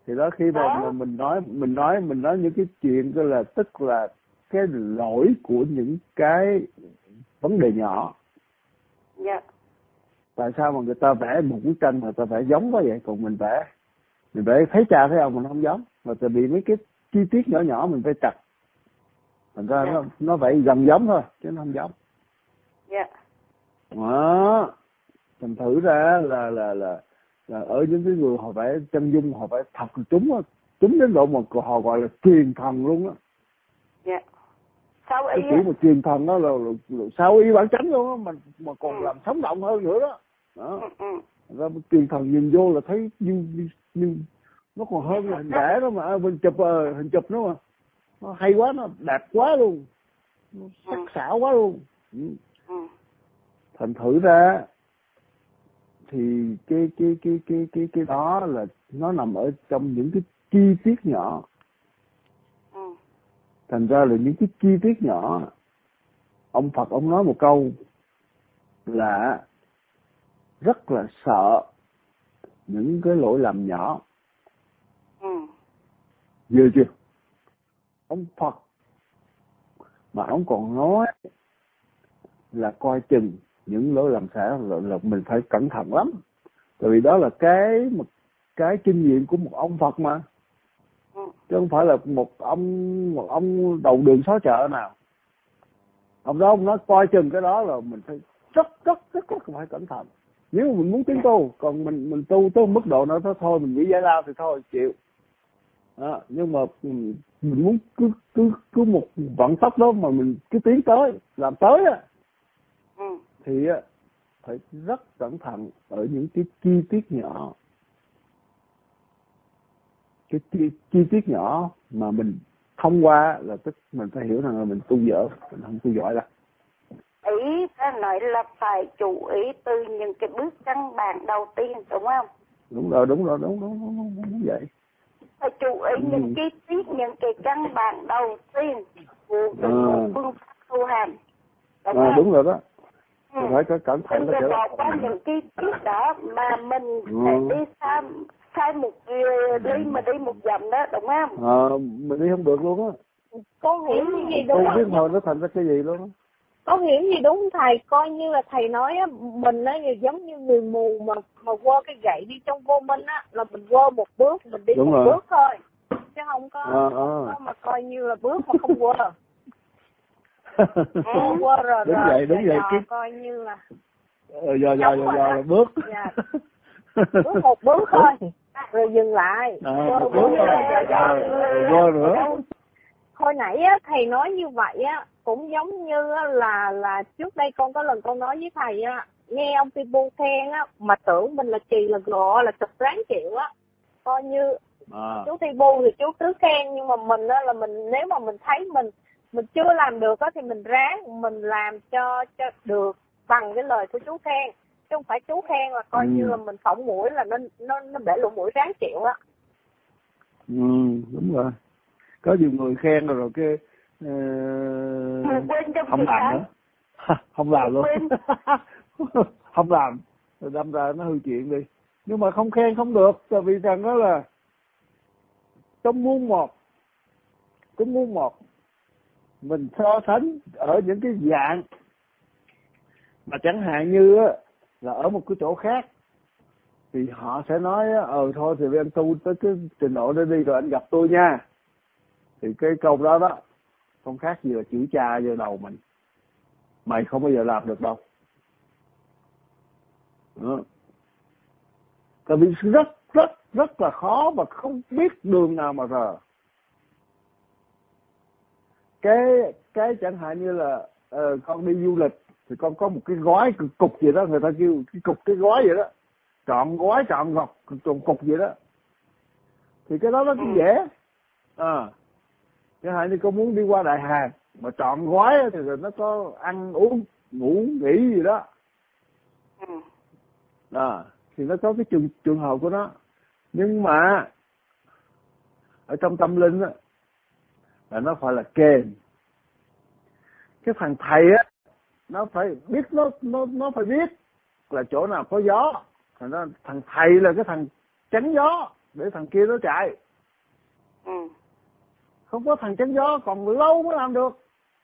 Thì đó, khi mà mình nói những cái chuyện đó là tức là cái lỗi của những cái vấn đề nhỏ. Dạ. Tại sao mà người ta vẽ một bức tranh mà ta vẽ giống quá vậy, còn mình vẽ thấy cha thấy ông mình không giống, mà tại vì mấy cái chi tiết nhỏ nhỏ mình phải chặt, thành ra nó vậy gần giống thôi chứ nó không giống. Dạ. Đó, thành thử ra là ở những cái người họ vẽ chân dung, họ vẽ thật chúng đến độ mà họ gọi là truyền thần luôn á. Dạ. Sao ý cái kiểu mà truyền thần đó là sao y bản chánh luôn á, mà còn làm sống động hơn nữa đó. Đó. Ra truyền thần nhìn vô là thấy nhưng nó còn hơn là hình vẽ đó mà, mình chụp hình chụp nó mà nó hay quá, nó đẹp quá luôn, nó sắc sảo quá luôn. Thành thử ra thì cái đó là nó nằm ở trong những cái chi tiết nhỏ. Thành ra là những cái chi tiết nhỏ, ông Phật ông nói một câu là rất là sợ những cái lỗi lầm nhỏ. Vừa chưa? Ông Phật mà ông còn nói là coi chừng những lỗi lầm sẽ là mình phải cẩn thận lắm. Tại vì đó là cái kinh nghiệm của một ông Phật mà, chứ không phải là một ông đầu đường xó chợ nào. Ông đó ông nói coi chừng cái đó là mình phải rất phải cẩn thận. Nếu mà mình muốn tiến tu, còn mình tu tới mức độ nào đó thôi, mình nghĩ giải lao thì thôi chịu. Đó, nhưng mà mình muốn cứ một vận tốc đó mà mình cứ tiến tới, làm tới á, thì phải rất cẩn thận ở những cái chi tiết nhỏ. Cái chi tiết nhỏ mà mình thông qua là tức mình phải hiểu rằng là mình tu dở, mình không tu giỏi đâu. Ý ta nói là phải chú ý từ những cái bước căn bản đầu tiên, đúng không? Đúng rồi, đúng vậy. Phải chú ý những cái tiết, những cái căn bản đầu tiên của một phương pháp tu hành. Đúng rồi đó. Phải có cẩn thận. Đừng có bỏ qua những cái tiết đó mà mình sẽ đi sai một đi một dặm đó, đúng không? Mình đi không được luôn á. Con hiểu như gì đúng không? Không biết hồi nó thành ra cái gì luôn á. Con hiểu gì đúng thầy, coi như là thầy nói á, mình á giống như người mù mà quơ cái gậy đi trong vô minh á, là mình quơ một bước, mình đi đúng một rồi. bước thôi, chứ không có mà coi như là bước mà không quơ. Quơ rồi đúng rồi vậy coi như là giờ bước. Dạ. Bước một bước thôi rồi dừng lại. Một bước thôi nữa. Hồi nãy á, thầy nói như vậy á, cũng giống như á, là trước đây con có lần con nói với thầy á, nghe ông Tibu khen á, mà tưởng mình là chì là gọ là chụp ráng chịu á, coi như chú Tibu thì chú cứ khen, nhưng mà mình á là mình, nếu mà mình thấy mình chưa làm được á thì mình ráng mình làm cho được bằng cái lời của chú khen, chứ không phải chú khen là coi như là mình phỏng mũi là nó bể lỗ mũi ráng chịu á. Đúng rồi. Có nhiều người khen rồi cái không làm nữa. Không làm luôn. Không làm, rồi đâm ra nó hư chuyện đi. Nhưng mà không khen không được, tại vì rằng đó là trong muôn một mình so sánh ở những cái dạng mà chẳng hạn như là ở một cái chỗ khác thì họ sẽ nói thôi thì em tu tới cái trình độ đó đi rồi anh gặp tôi nha. Thì cái câu đó không khác gì là chửi cha vô đầu mình. Mày không bao giờ làm được đâu. Tại vì rất là khó và không biết đường nào mà rờ. Cái chẳng hạn như là con đi du lịch thì con có một cái gói cục gì đó, người ta kêu cái gói vậy đó, trọn gói trọn ngọc trọn cục vậy đó, thì cái đó nó cũng dễ. Chẳng hạn như con muốn đi qua Đại Hàn mà trọn gói thì nó có ăn uống ngủ nghỉ gì đó, thì nó có cái trường hợp của nó. Nhưng mà ở trong tâm linh á là nó phải là kền. Cái thằng thầy á nó phải biết, nó phải biết là chỗ nào có gió. Thằng thầy là cái thằng chắn gió, để thằng kia nó chạy. Không có thằng chắn gió còn lâu mới làm được.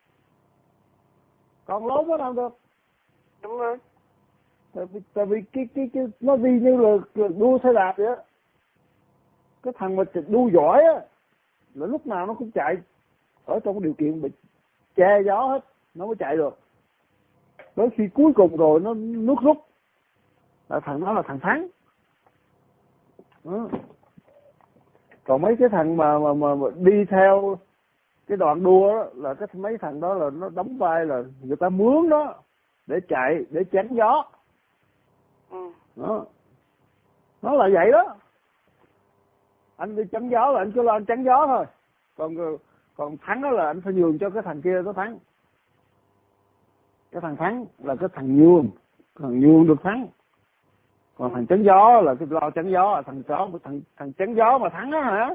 Còn lâu mới làm được. Đúng rồi. Tại vì cái nó đi như là đua xe đạp vậy á. Cái thằng mà đua giỏi á là lúc nào nó cũng chạy ở trong cái điều kiện bị che gió hết, nó mới chạy được. Tới khi cuối cùng rồi nó nước rút là thằng đó là thằng thắng. Đó. Còn mấy cái thằng mà đi theo cái đoạn đua đó, là cái mấy thằng đó là nó đóng vai là người ta mướn đó để chạy, để chắn gió. Đó. Nó là vậy đó. Anh đi chắn gió là anh cứ lo anh chắn gió thôi. Còn thắng đó là anh phải nhường cho cái thằng kia nó thắng. Cái thằng thắng là cái thằng nhường được thắng. Còn thằng chắn gió là cái lo chắn gió, thằng chắn gió mà thắng á hả?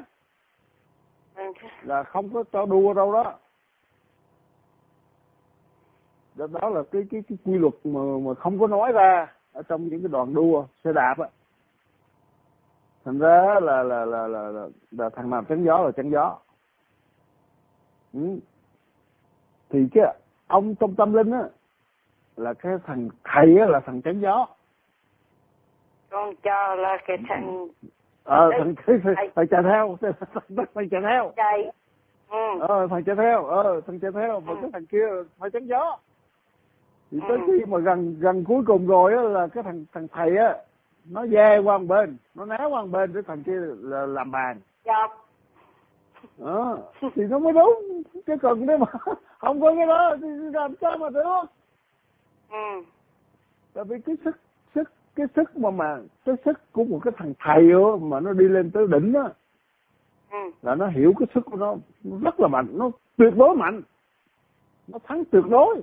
Là không có cho đua đâu đó. Đó là cái quy luật mà không có nói ra ở trong những cái đoạn đua xe đạp á. Thành ra là thằng nào chắn gió là chắn gió. Thì cái ông trong tâm linh á là cái thằng thầy á là thằng chắn gió. Con cho là cái thằng thằng thầy chạy theo, thằng chạy theo. chạy. Thằng chạy theo, mà cái thằng kia phải chắn gió. Thì tới khi mà gần cuối cùng rồi á là cái thằng thầy á nó ve qua một bên, nó né qua một bên, cái thằng kia là làm bàn. Chọc. Thì nó mới đúng. Chứ còn nếu mà không có cái đó thì làm sao mà được. Tại vì cái sức của một cái thằng thầy đó, mà nó đi lên tới đỉnh á, là nó hiểu cái sức của nó rất là mạnh, nó tuyệt đối mạnh, nó thắng tuyệt đối.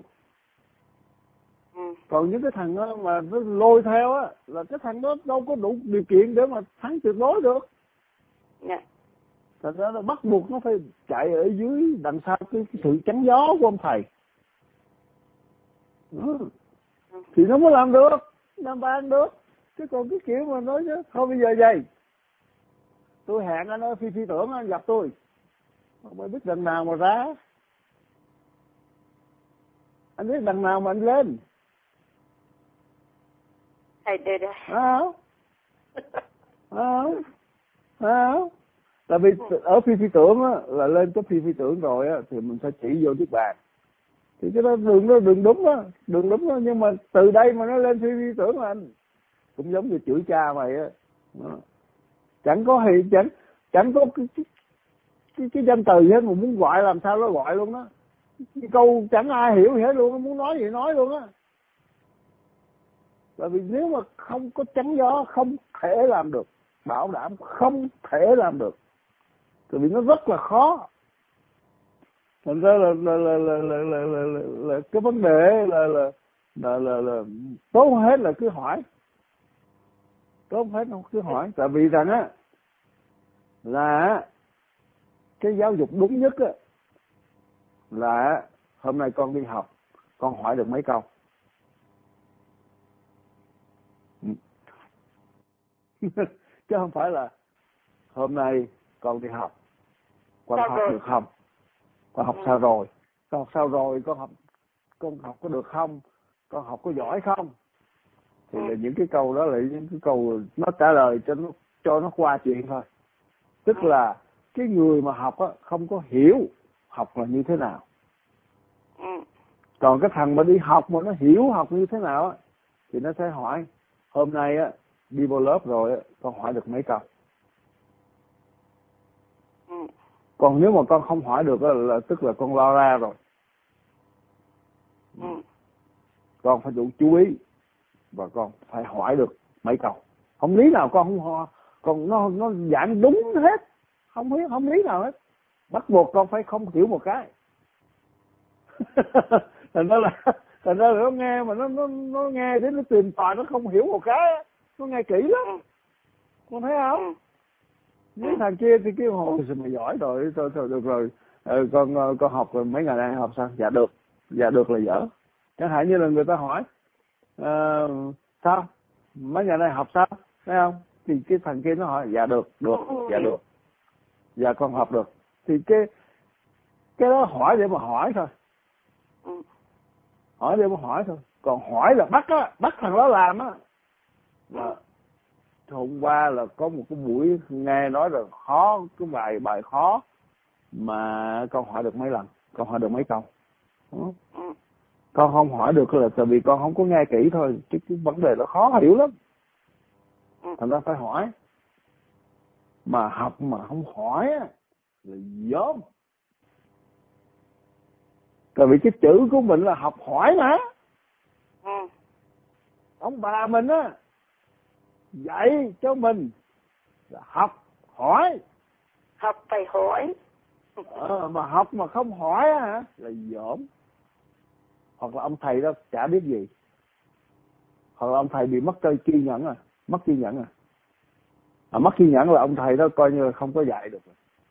Còn những cái thằng đó mà nó lôi theo á là cái thằng đó đâu có đủ điều kiện để mà thắng tuyệt đối được. Thành ra nó bắt buộc nó phải chạy ở dưới đằng sau cái sự chắn gió của ông thầy. Thì nó mới làm được, làm bàn được. Chứ còn cái kiểu mà nói chứ thôi bây giờ vậy, tôi hẹn anh ở phi tưởng anh gặp tôi, không biết đằng nào mà ra. Anh biết đằng nào mà anh lên. Thầy đưa ra. Tại vì ở phi tưởng á, là lên tới phi tưởng rồi á, thì mình sẽ chỉ vô chiếc bàn. Thì cái đó đường đúng á, nhưng mà từ đây mà nó lên phi tưởng là anh cũng giống như chửi cha mày á. Chẳng có cái danh từ gì hết, mà muốn gọi làm sao nó gọi luôn đó. Cái câu chẳng ai hiểu gì hết luôn, nó muốn nói gì nói luôn á. Tại vì nếu mà không có chắn gió không thể làm được, bảo đảm không thể làm được. Tại vì nó rất là khó. Thành ra là cái vấn đề là tốt hết là cứ hỏi. Tốt hết không cứ hỏi. Tại vì rằng á là cái giáo dục đúng nhất á là hôm nay con đi học, con hỏi được mấy câu. Chứ không phải là hôm nay con đi học, con học được không? Con học sao rồi? Con học sao rồi? Con học có được không? Con học có giỏi không? Thì là những cái câu đó là những cái câu nó trả lời cho nó qua chuyện thôi. Tức là cái người mà học á không có hiểu học là như thế nào. Còn cái thằng mà đi học mà nó hiểu học như thế nào á thì nó sẽ hỏi hôm nay á đi vô lớp rồi á, con hỏi được mấy câu. Còn nếu mà con không hỏi được á là tức là con lo ra rồi. Con phải đủ chú ý và con phải hỏi được mấy câu. Không lý nào con không hỏi, còn nó giảng đúng hết, không lý nào hết. Bắt buộc con phải không hiểu một cái. Thành ra là nó nghe mà nó nghe đến nó tìm tòi nó không hiểu một cái, nó nghe kỹ lắm. Con thấy không? Những thằng kia thì kêu hồi sao mà giỏi rồi, thôi được rồi. Con học rồi mấy ngày nay học sao? Dạ được là dở. Chẳng hạn như là người ta hỏi sao mấy ngày nay học sao, thấy không? Thì cái thằng kia nó hỏi dạ được, dạ được, dạ con học được. Thì cái đó hỏi để mà hỏi thôi, hỏi để mà hỏi thôi. Còn hỏi là bắt thằng đó làm á, là hôm qua là có một cái buổi nghe nói là khó, cái bài khó mà con hỏi được mấy lần, con hỏi được mấy câu. Con không hỏi được là tại vì con không có nghe kỹ thôi, cái vấn đề nó khó hiểu lắm, thành ra phải hỏi. Mà học mà không hỏi á là dốt. Tại vì cái chữ của mình là học hỏi mà. Ông bà mình á dạy cho mình là học hỏi. Học phải hỏi. Mà học mà không hỏi á hả là dỗm. Hoặc là ông thầy đó chả biết gì, hoặc là ông thầy bị mất cây kiên nhẫn à, mất kiên nhẫn à. Mất kiên nhẫn là ông thầy đó coi như là không có dạy được.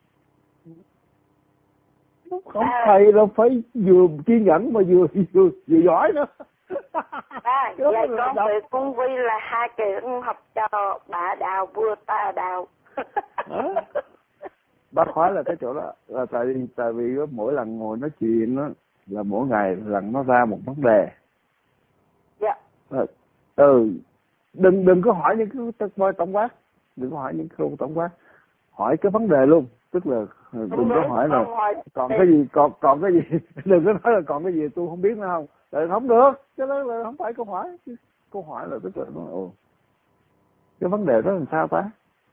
Ông thầy đâu phải vừa kiên nhẫn mà vừa giỏi nữa. Vậy con với con Vi là hai cái học trò bà đào vừa ta đào. Bác hỏi là cái chỗ đó là tại vì mỗi lần ngồi nói chuyện đó là mỗi ngày lần nó ra một vấn đề. Dạ. Đừng có hỏi những cái tổng quát, đừng có hỏi những câu tổng quát, hỏi cái vấn đề luôn. Tức là đừng có hỏi là còn cái gì, còn cái gì. Đừng có nói là còn cái gì tôi không biết nữa không. Tại không được, cho nên là không phải câu hỏi. Câu hỏi là tức là nó cái vấn đề đó làm sao ta.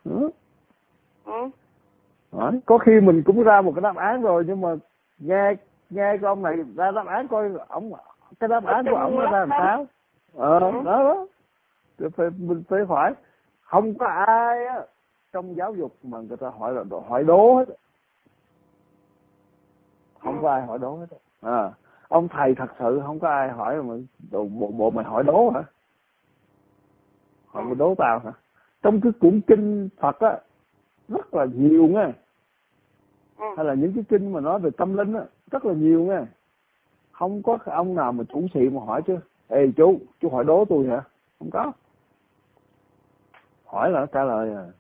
Có khi mình cũng ra một cái đáp án rồi, nhưng mà nghe cái ông này ra đáp án coi cái đáp án của ông nó ra làm sao. Đó mình phải hỏi. Không có ai á trong giáo dục mà người ta hỏi là hỏi đố hết, không có ai hỏi đố hết. Ông thầy thật sự không có ai hỏi mà bộ mày hỏi đố hả? Họ mà đố tao hả? Trong cái cuốn kinh Phật á rất là nhiều nghe, hay là những cái kinh mà nói về tâm linh á rất là nhiều nghe. Không có ông nào mà chủ sĩ mà hỏi chứ ê chú hỏi đố tôi hả? Không có. Hỏi là nó trả lời à.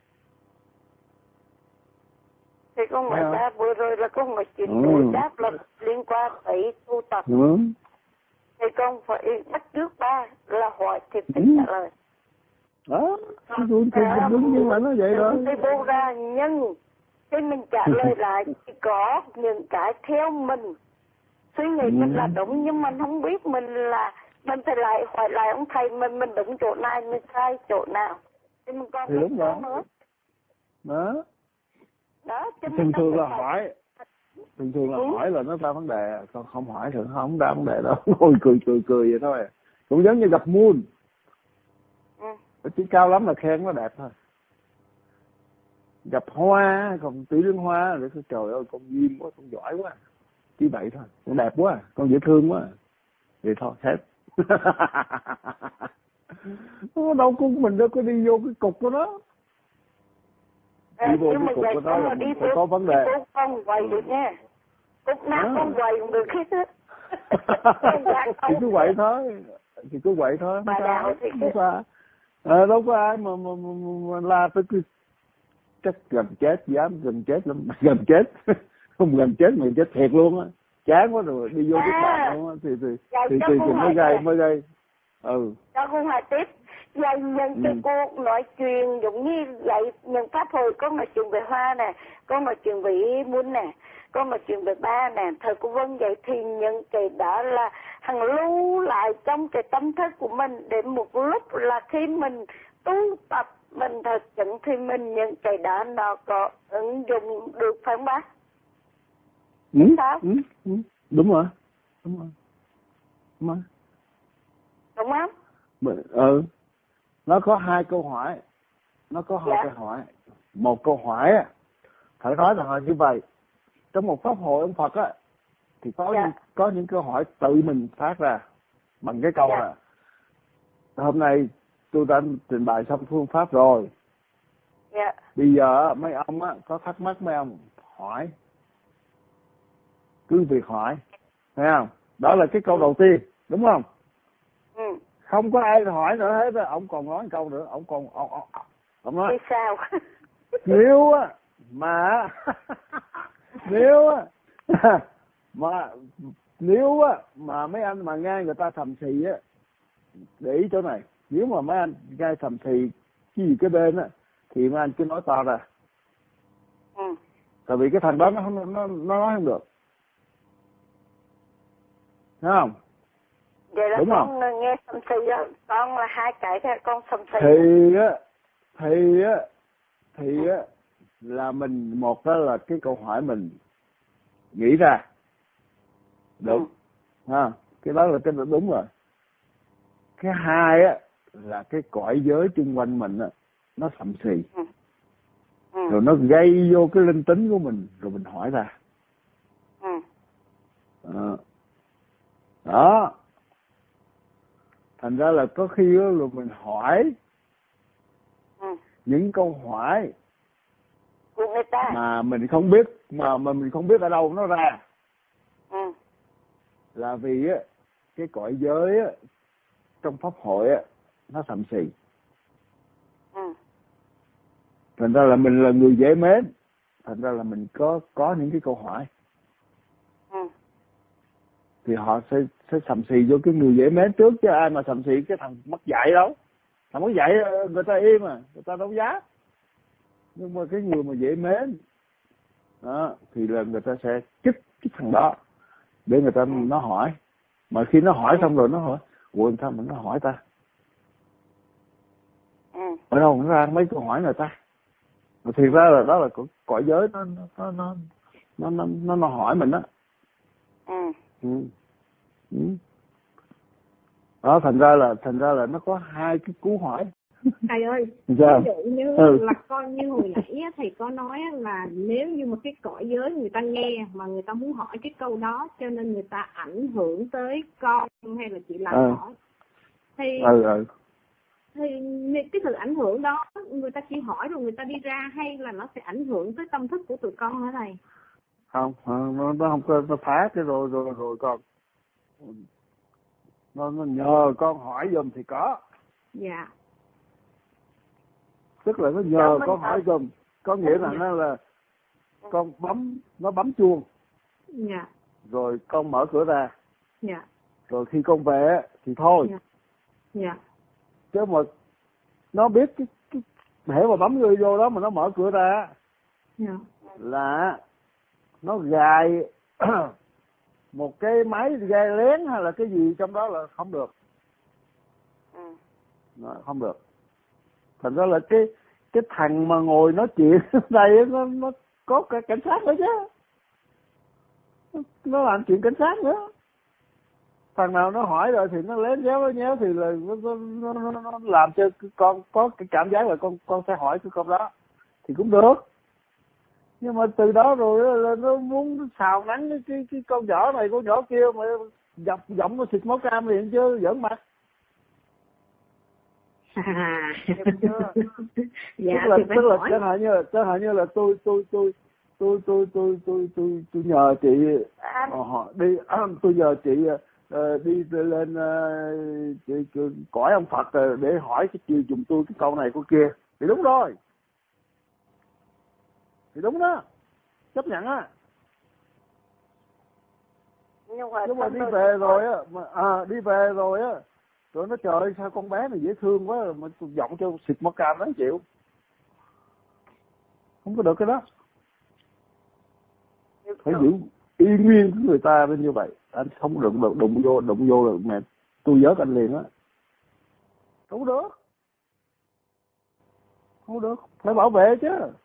Thì con nói ra vừa rồi là con nói chuyện đối đáp là liên quan tới tu tập. Thì con phải bắt trước ba là hỏi thì phải trả lời. Đó, tôi đúng như mà nó vậy rồi. Thì vô ra nhưng khi mình trả lời lại chỉ có những cái theo mình suy nghĩ mình là đúng, nhưng mình không biết mình phải lại hỏi lại ông thầy mình đúng chỗ này, mình sai chỗ nào. Thì mình còn đúng rồi. Nữa. Đó, thường là hỏi. Thường là hỏi là nó ra vấn đề, còn không hỏi thì không ra vấn đề đâu. Ngồi cười vậy thôi. Cũng giống như gặp muôn. Chỉ cao lắm là khen nó đẹp thôi. Gặp hoa, còn tỷ lương hoa rồi trời ơi con duyên quá, con giỏi quá. Chỉ vậy thôi, con đẹp quá, con dễ thương quá. Vậy thôi, hết. Đâu mình đâu có đi vô cái cục của nó. Đi vô cái cục của nó là mình phải có vấn đề. Con quậy được nha. Cục nào con quậy cũng được hết á. Thì cứ quậy thôi. Bà đạo thì không sao. Đâu có ai mà la tới cứ chắc gần chết, dám gần chết lắm. Gần chết. Không gần chết mà chết thiệt luôn á. Chán quá rồi đi vô cái bàn luôn á. Thì mới gây. Cho con hỏi tiếp. Vậy nhân cái cô nói chuyện giống như vậy, nhân pháp hồi con nói chuyện về hoa nè, con nói chuyện về muôn nè, con nói chuyện về ba nè, thời cô Vân vậy thì những cái đó là hằng lưu lại trong cái tâm thức của mình để một lúc là khi mình tu tập mình thật sự thì mình những cái đó nó có ứng dụng được phải không bác? Sao? Đúng rồi. Đúng không? Nó có hai câu hỏi. Câu hỏi. Một câu hỏi á, phải nói là như vậy. Trong một pháp hội ông Phật á, thì có những câu hỏi tự mình phát ra bằng cái câu là hôm nay tôi đã trình bày xong phương pháp rồi. Bây giờ mấy ông á có thắc mắc mấy ông hỏi, cứ việc hỏi, thấy không? Đó là cái câu đầu tiên, đúng không? Không có ai hỏi nữa hết. Ông còn nói câu nữa, Ông nói Vì sao? nếu á mà nếu á mà nếu á mà mấy anh mà nghe người ta thầm thì á, để ý chỗ này, nếu mà mấy anh nghe thầm thì cái gì cái bên á thì mấy anh cứ nói to ra. Tại vì cái thằng đó nó nói không được, thấy không? Vậy là đúng con không? nghe thầm thì đó, con là hai cái thế con thầm thì. Thì á là mình, một đó là cái câu hỏi mình nghĩ ra đúng ha, cái đó là cái đúng rồi. Cái hai á là cái cõi giới xung quanh mình á nó sầm xì, rồi nó gây vô cái linh tính của mình, rồi mình hỏi ra. Đó, thành ra là có khi đó là mình hỏi những câu hỏi của người ta mà mình không biết, mà mình không biết ở đâu nó ra. Là vì á cái cõi giới á trong pháp hội á nó sầm xì. Thành ra là mình là người dễ mến, thành ra là mình có những cái câu hỏi thì họ sẽ sầm xì vô cái người dễ mến trước, chứ ai mà sầm xì cái thằng mất dạy đâu. Thằng mất dạy người ta im à, người ta đâu dám. Nhưng mà cái người mà dễ mến đó thì là người ta sẽ kích cái thằng đó để người ta nó hỏi. Mà khi nó hỏi xong rồi nó hỏi, ủa sao mà nó hỏi ta, ở đâu nó ra mấy câu hỏi người ta. Mà thiệt ra là đó là cõi giới nó hỏi mình đó. Đó, thành ra là nó có hai cái cú hỏi. Thầy ơi, ví sao? dụ như là coi như hồi nãy thầy có nói là nếu như mà cái cõi giới người ta nghe mà người ta muốn hỏi cái câu đó, cho nên người ta ảnh hưởng tới con hay là chị làm hỏi thì cái sự ảnh hưởng đó người ta chỉ hỏi rồi người ta đi ra, hay là nó sẽ ảnh hưởng tới tâm thức của tụi con hả thầy? Không, nó không có, nó phá cái rồi con nó nhờ con hỏi giùm thì có. Dạ. Tức là nó nhờ con hỏi giùm, có nghĩa là nó là con bấm chuông. Dạ. Rồi con mở cửa ra. Dạ. Rồi khi con về thì thôi. Dạ. Chứ mà nó biết cái hễ mà bấm người vô đó mà nó mở cửa ra là nó gài một cái máy gai lén hay là cái gì trong đó là không được. Không được. Thành ra là cái thằng mà ngồi nói chuyện đây nó có cả cảnh sát nữa chứ, nó làm chuyện cảnh sát nữa. Thằng nào nó hỏi rồi thì nó lén déo nhéo thì là nó làm cho con có cái cảm giác là con sẽ hỏi cái câu đó thì cũng được. Nhưng mà từ đó rồi là nó muốn xào nắng cái con nhỏ này con nhỏ kia mà giọng nó xịt máu cam liền chứ giỡn mặt. Dạ, tức là chẳng hạn như là tôi nhờ chị đi, tôi nhờ chị đi lên cõi ông Phật để hỏi cái chị dùng tôi cái câu này câu kia thì đúng rồi, thì đúng đó, chấp nhận á. Nhưng mà đi về rồi á, đi về rồi á, rồi nó trời ơi, sao con bé này dễ thương quá mà giọng cho xịt máu cam nó chịu, không có được cái đó. Phải giữ y nguyên của người ta bên như vậy, anh không đụng vô là mẹ tôi vớt anh liền á, không được, phải bảo vệ chứ.